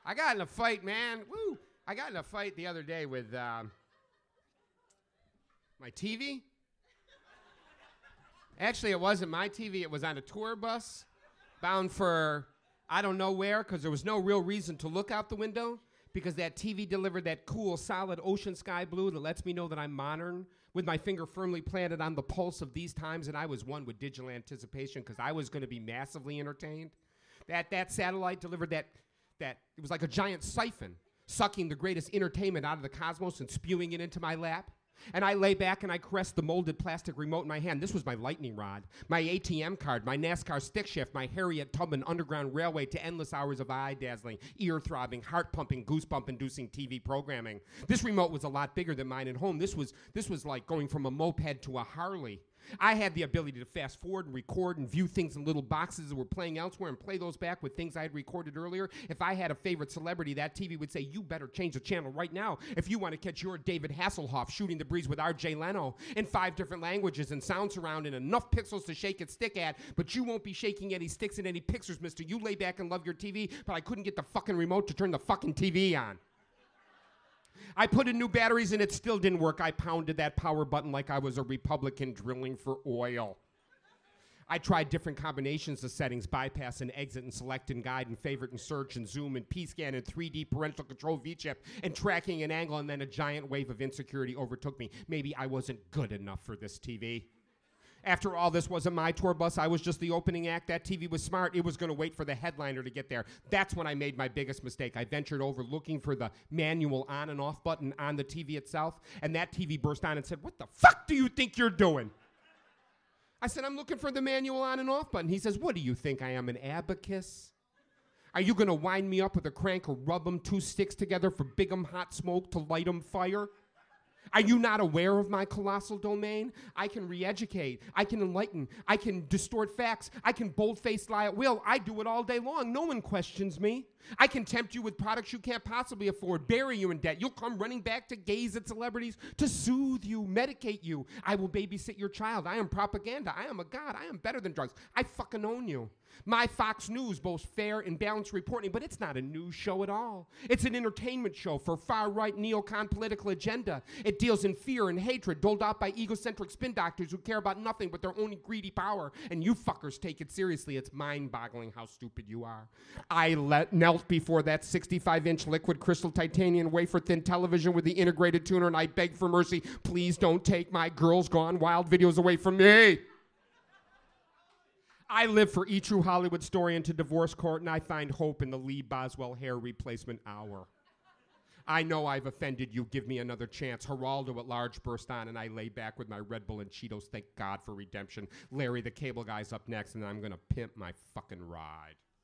I got in a fight, man. Woo! I got in a fight the other day with my TV. Actually, it wasn't my TV. It was on a tour bus bound for I don't know where because there was no real reason to look out the window because that TV delivered that cool, solid ocean sky blue that lets me know that I'm modern with my finger firmly planted on the pulse of these times, and I was one with digital anticipation because I was going to be massively entertained. That satellite delivered that it was like a giant siphon sucking the greatest entertainment out of the cosmos and spewing it into my lap. And I lay back and I caressed the molded plastic remote in my hand. This was my lightning rod, my ATM card, my NASCAR stick shift, my Harriet Tubman Underground Railway to endless hours of eye-dazzling, ear-throbbing, heart-pumping, goosebump-inducing TV programming. This remote was a lot bigger than mine at home. This was like going from a moped to a Harley. I had the ability to fast forward and record and view things in little boxes that were playing elsewhere and play those back with things I had recorded earlier. If I had a favorite celebrity, that TV would say, you better change the channel right now if you want to catch your David Hasselhoff shooting the breeze with R.J. Leno in 5 different languages and sound surround and enough pixels to shake its stick at, but you won't be shaking any sticks in any pictures, mister. You lay back and love your TV, but I couldn't get the fucking remote to turn the fucking TV on. I put in new batteries and it still didn't work. I pounded that power button like I was a Republican drilling for oil. I tried different combinations of settings, bypass and exit and select and guide and favorite and search and zoom and P-scan and 3D parental control V-chip and tracking an angle, and then a giant wave of insecurity overtook me. Maybe I wasn't good enough for this TV. After all, this wasn't my tour bus. I was just the opening act. That TV was smart. It was going to wait for the headliner to get there. That's when I made my biggest mistake. I ventured over looking for the manual on and off button on the TV itself, and that TV burst on and said, what the fuck do you think you're doing? I said, I'm looking for the manual on and off button. He says, what do you think, I am an abacus? Are you going to wind me up with a crank or rub them 2 sticks together for big 'em hot smoke to light 'em fire? Are you not aware of my colossal domain? I can re-educate. I can enlighten. I can distort facts. I can bold-faced lie at will. I do it all day long. No one questions me. I can tempt you with products you can't possibly afford, bury you in debt. You'll come running back to gaze at celebrities, to soothe you, medicate you. I will babysit your child. I am propaganda. I am a god. I am better than drugs. I fucking own you. My Fox News boasts fair and balanced reporting, but it's not a news show at all. It's an entertainment show for far-right neocon political agenda. It deals in fear and hatred doled out by egocentric spin doctors who care about nothing but their own greedy power. And you fuckers take it seriously. It's mind-boggling how stupid you are. I knelt before that 65-inch liquid crystal titanium wafer-thin television with the integrated tuner, and I begged for mercy. Please don't take my Girls Gone Wild videos away from me. I live for E! True Hollywood Story into divorce court, and I find hope in the Lee Boswell hair replacement hour. I know I've offended you. Give me another chance. Geraldo at large burst on, and I lay back with my Red Bull and Cheetos. Thank God for redemption. Larry the Cable Guy's up next, and I'm going to pimp my fucking ride.